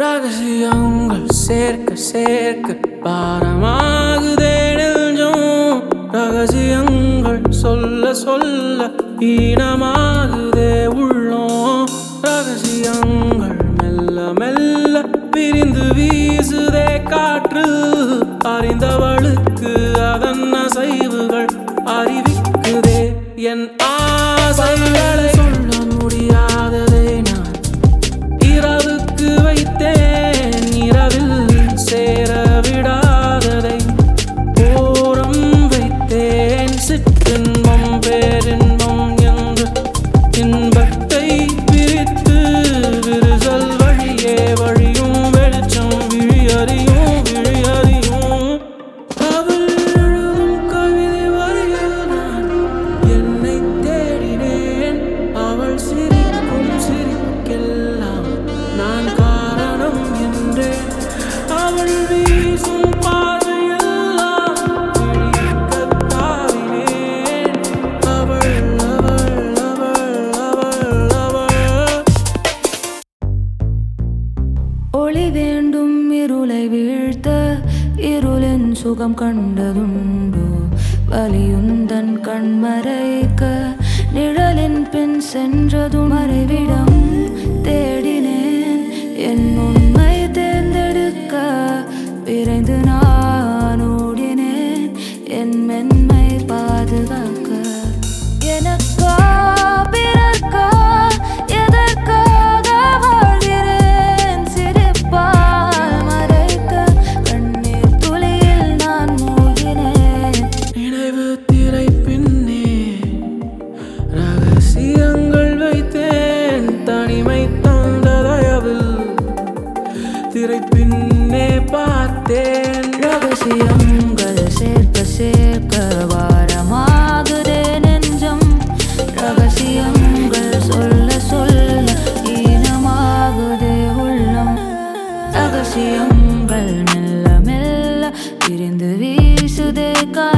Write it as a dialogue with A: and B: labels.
A: ரகசியங்கள் சேர்க்க சேர்க்க பாரமாகுதே நெஞ்சம். ரகசியங்கள் சொல்ல சொல்ல ஈனமாகுதே உள்ளம். ரகசியங்கள் மெல்ல மெல்ல பிரிந்து வீசுதே காற்று. அறிந்தவளுக்கு அதன் அசைவுகள் அறிவிக்குதே என் ஆசைகளை. சொல்ல முடியாததை நான் இரவுக்கு வைத்தேன், இரவில் சேர விடாததை ஓரம் வைத்தேன். சிற்றின்பம் பேரின்பம் என்று இன்பத்தை பிரித்து விரிசல் வழியே வழியும் வெளிச்சம் விழியறியும் விழியறியும். அவள் எழுதும் கவிதை வரியில் நான் என்னை தேடினேன். அவள் சிரிக்கும் சிரிக்கெல்லாம் நான் காரணம் என்றேன். அவள் வீசும் பார்வையெல்லாம் விழிக்கத் தாவினேன். அவள் அவள் அவள் அவள் அவள்.
B: ஒளி வேண்டும் இருளை வீழ்த்த, இருளின் சுகம் கண்டதுண்டோ? வலியுந்தன் கண்மறைக்க நிழலின் பின் சென்றதும் மறைவிடம் தேடினேன். என் உண்மை தேர்ந்தெடுக்க விரைந்து நான் ஓடினேன். என் மென்மை பாதுகாக்க எனக்கா பிறர்க்கா எதற்காக வாழ்கிறேன்? சிரிப்பால் மறைக்க கண்ணீர் துளியில் நான் மூழ்கினேன்.
A: நினைவு திரை பின்னே ரகசியங்கள் வைத்தேன். தனிமை தந்த தயவில் திரை பின்னே பார்த்தேன்.
B: ரகசியங்கள் சேர்க்க சேர்க்க வாரமாகுதே நெஞ்சம். ரகசியங்கள் சொல்ல சொல்ல ஈனமாகுதே உள்ளம். ரகசியங்கள் மெல்ல மெல்ல பிரிந்து வீசுதே